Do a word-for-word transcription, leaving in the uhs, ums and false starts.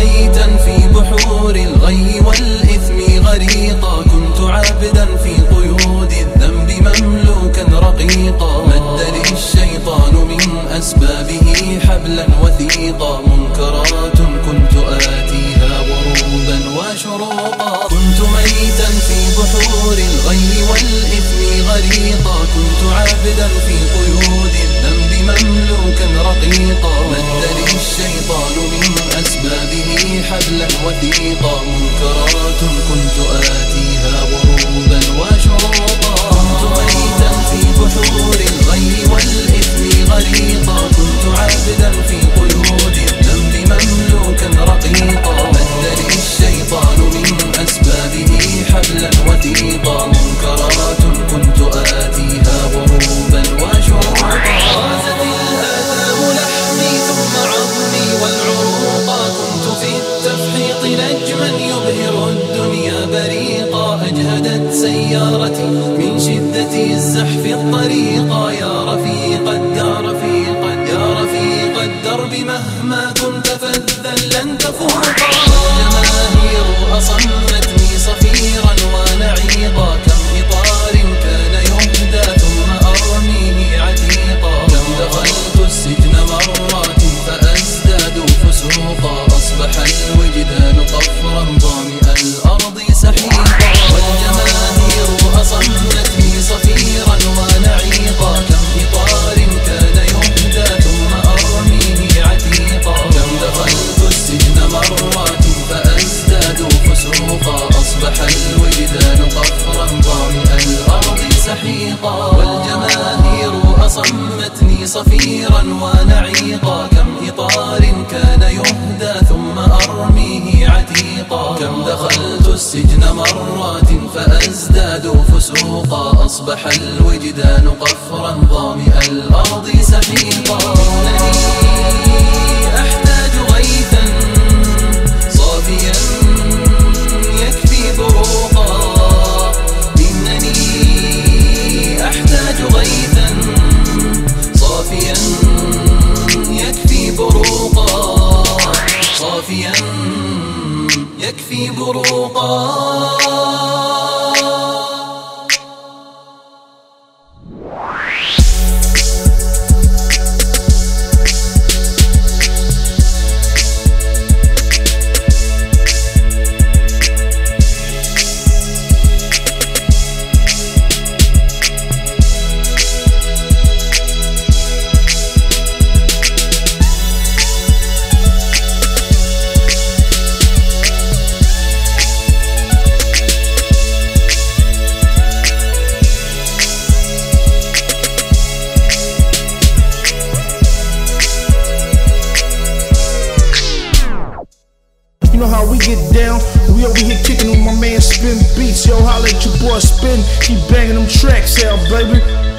ميتا في بحور الغي والإثم غريقا، كنت عبدا في قيود الذنب مملوكا رقيقا، مد لي الشيطان من أسبابه حبلا وثيقا، منكرات كنت آتيها غروبا وشروقا، كنت ميتا في بحور الغي والإثم غريقا، كنت عبدا في قيود الذنب مملوكا رقيقا، مد لي الشيطان من أسبابه حبلا وثيقا، منكرات كنت آتيها غروبا وشروقا، كنت ميتا في بحور الغي والإثم غريقا، كنت عبدا في قيود الذنب مملوكا رقيقا، مد لي الشيطان من أسبابه حبلا وثيقا، منكرات كنت آتيها غروبا وشروقا، غازت الآثام لحمي ثم عظمي والعروقا، كنت في التفحيط نجما يبهر الدنيا بريقا، أجهدت سيارتي من شدة الزحف الطريقا، يا رفيق الدار رفيق يا رفيق الدرب مهما كنت فذا لن تفوقا، الجماهير أصمتني صفيرا ونعيقا، كم إطار كان يهدى ثم أرميه عتيقا، كم دخلت السجن مرات فأزداد فسوقا، أصبح الوجدان قفرا ظامئ الأرض سحيقا، والجماهير أصمتني صفيرا ونعيقا، كم إطار كان يهدى ثم أرميه عتيقا، كم دخلت السجن مرات فأزداد فسوقا، أصبح الوجدان قفرا ظامئ الأرض سحيقا، والجماهير أصمتني صفيرا ونعيقا، كم إطار كان يهدى ثم أرميه عتيقا، كم دخلت السجن مرات فأزداد فسوقا، أصبح الوجدان قفرا ظامئ الأرض سحيقا، إنني أحتاج غيثا صافيا يكفي بروقا، إنني أحتاج غيثا صافيا يكفي بروقا، صافيا يكفي بروقا. You know how we get down, we over here kicking with my man Spin Beats. Yo, holla at your boy Spin, keep banging them tracks out, baby.